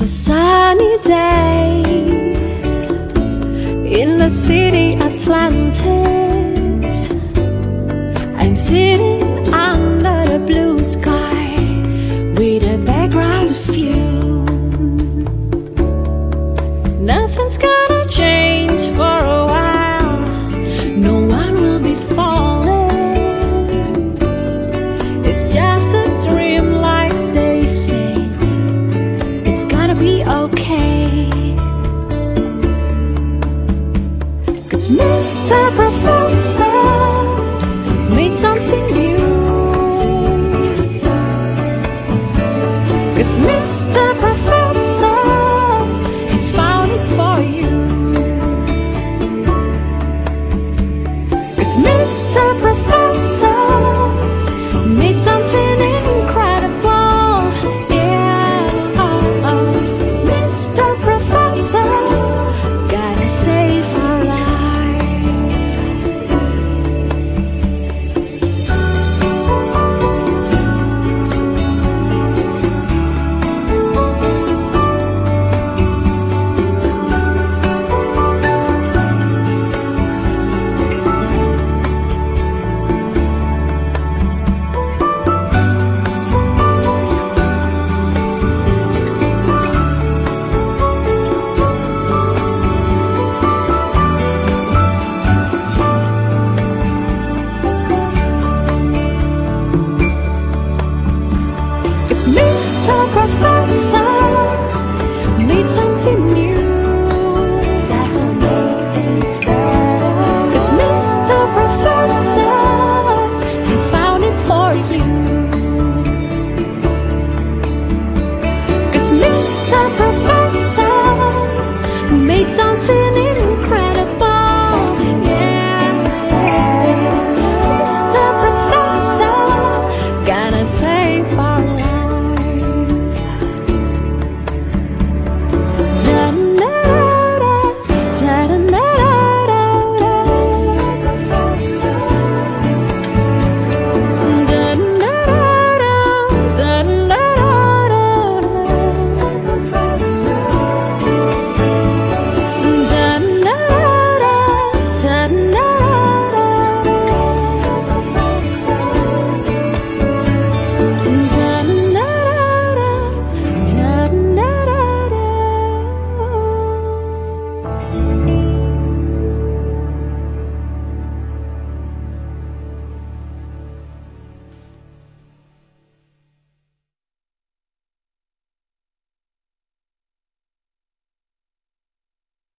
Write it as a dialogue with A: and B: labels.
A: a sunny day in the city Atlantis. I'm sitting under the blue sky with a background of you. Nothing's gonna change for a while. No one will be falling. It's just a dream like they say. It's gonna be okay. 'Cause Mr. Professor made something new. 'Cause Mr. Professor has found it for you. 'Cause Mr. Professor made something incredible. Yeah, Mr. Professor gotta save our life. Mr. Professor made something new that will make things better. 'Cause Mr. Professor has found it for you. 'Cause Mr. Professor made something incredible. Yeah, Mr. Professor gonna save our life.